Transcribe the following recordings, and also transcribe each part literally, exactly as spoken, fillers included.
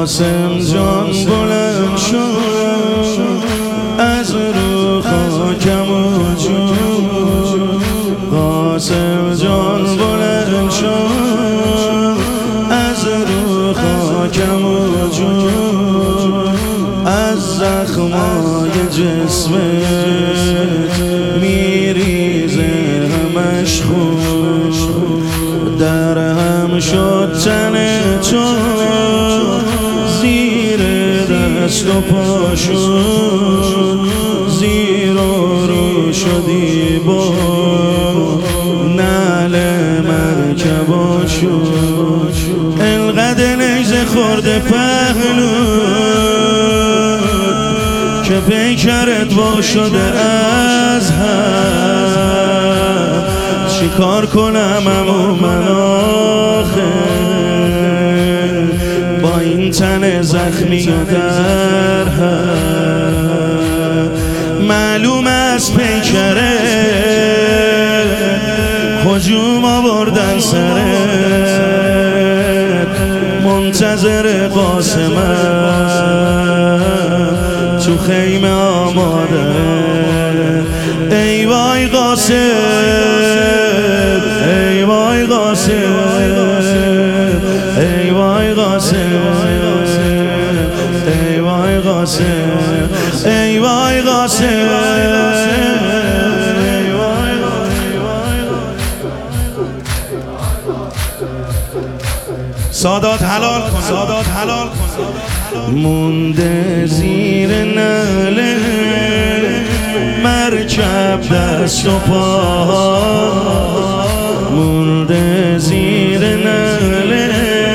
قاسم جان بلند شد از رو خاکم و جون، قاسم جان بلند شد از رو خاکم و جون، از زخمای جسمت میریزه همش خون، در هم شد تن تو زیر دست و پا شد، زیر و رو شدی با نعل مرکبا شد، انقدر نیزه خورده پهلو که پیکرت وا شده از هم، چی کار کنم امو من آخه با این تن زخمی و در هم، معلوم از پیکره هجوم آوردن سرت، منتظر قاسمم تو خیمه آماده، ای وای قاسم، ای وای قاسم، ای وای قاسم، ای وای قاسم، ای وای قاسم. سادات حلال کن، سادات حلال کن، مونده زیر نعل مرکب دست و پا، مونده زیر نعل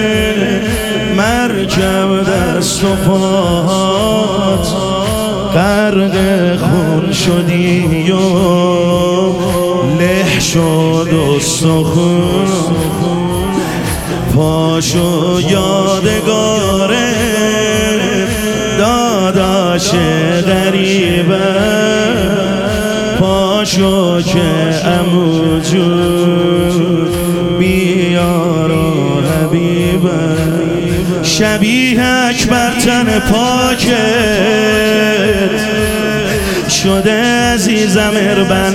مرکب دست و پات، غرق خون شدی و له شد استخون، پاشو یادگار داداش غریبه، پاشو که عمو جون بیار و حبیبه، شبیه اکبر تن پاکت شده عزیزم اربن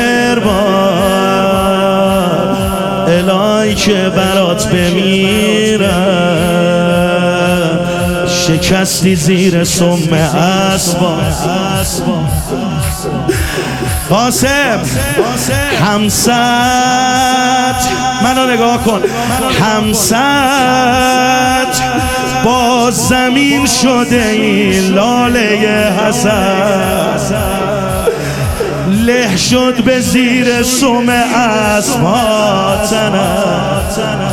اربان، الهی که برات بمیرم، شکستی زیر سم اسبا. قاسم همسط منو نگاه کن، همسط با زمین شده این لاله حسن، له شد به زیر سم اسبا تنم،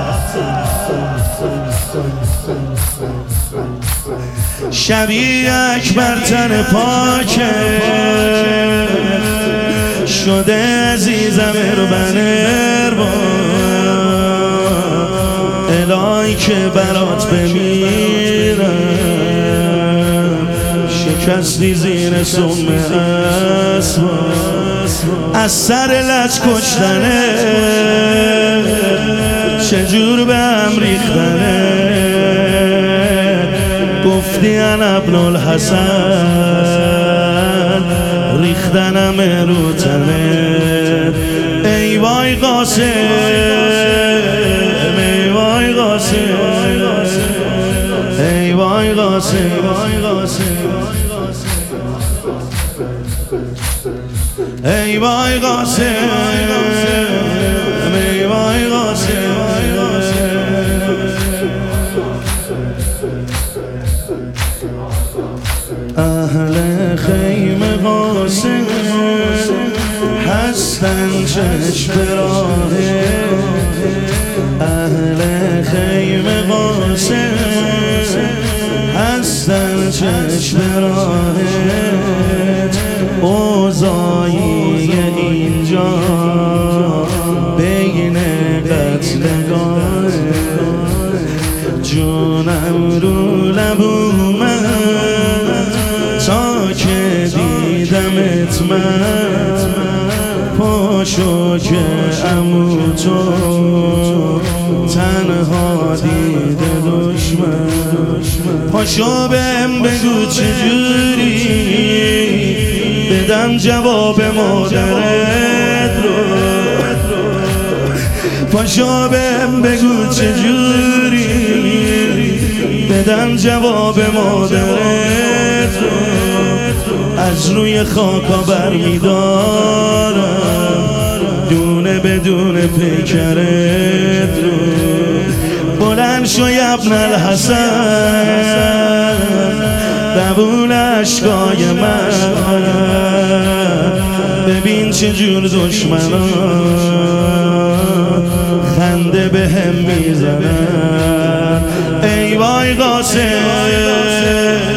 شبیه اکبر تن پاکه شده عزیزم اربن اربان، الهی که برات بمیرم، شکستی زیر سم اسبا، از سر لج کشتنه چجور به هم ریختنه، گفتی انا ابن الحسن ریختنم رو تنه، ای وای قاسم، ای وای قاسم، ای وای قاسم، ای وای قاسم، ای وای قاسم. اهل خیمه قاسم هستن چشم راهه، اهل خیمه قاسم هستن چشم راهه، اوضاعی اینجا بین قتلگاه، جونم رو لبو من تا که دیدمت من، پاشو که عمو تو تنها دیده دوش پاشو بهم بگو چجوری بدم جواب مادرت رو، پاشو بهم بگو چجوری بدم جواب مادرت رو. از روی خاکا برمیدارم دونه بدون پیکرت رو. بلند شو ابن الحسن قبول اشکای من، ببین چجور دشمنان خنده به هم میزنن. ای وای قاسم